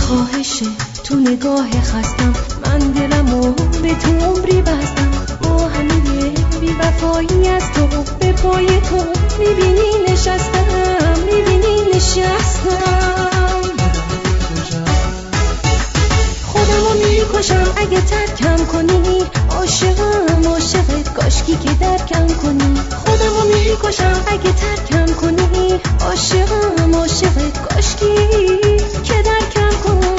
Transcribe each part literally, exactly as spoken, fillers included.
خواهشه تو نگاه خستم، من دلمو به تو عمری بستم. با همه بی وفایی از تو به پای تو میبینی نشستم، میبینی نشستم. خودمو میکشم اگه ترکم کنی، عاشقم عاشقت کاشکی که درکم کنی. خودمو میکشم اگه ترکم کنی، عاشقم عاشقت کاشکی که درکم کنی.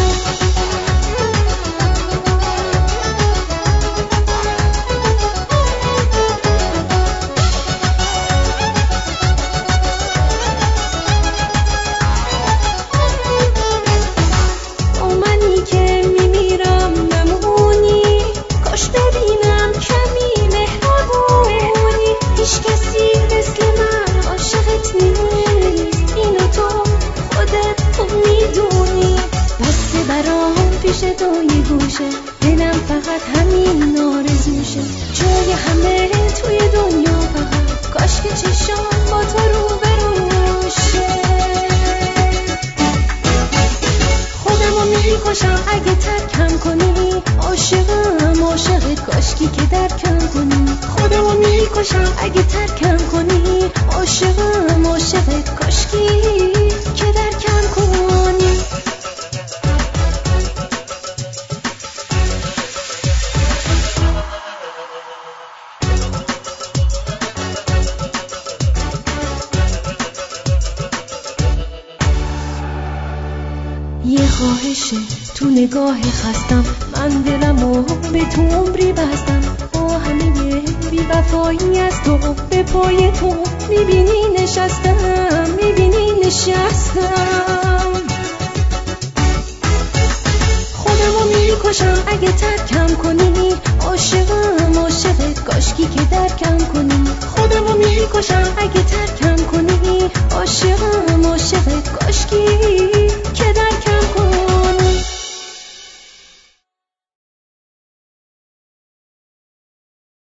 دلم فقط همین آرزوشه، جای همه توی دنیا فقط کاش که چشام با تو رو بروشه. خودمو میکشم اگه ترکم کنی، عاشقم عاشقت کاشکی که درکم کنی. خودمو میکشم اگه ترکم کنی، عاشقم عاشقت کاشکی که درکم کنی. یه خواهشه تو نگاه خستم، من دلمو به تو عمری بستم. با همه بی وفایی از تو به پای تو میبینی نشستم، میبینی نشستم. خودمو میکشم اگه ترکم کنی، عاشقم عاشقت کاشکی که درکم کنی. خودمو میکشم اگه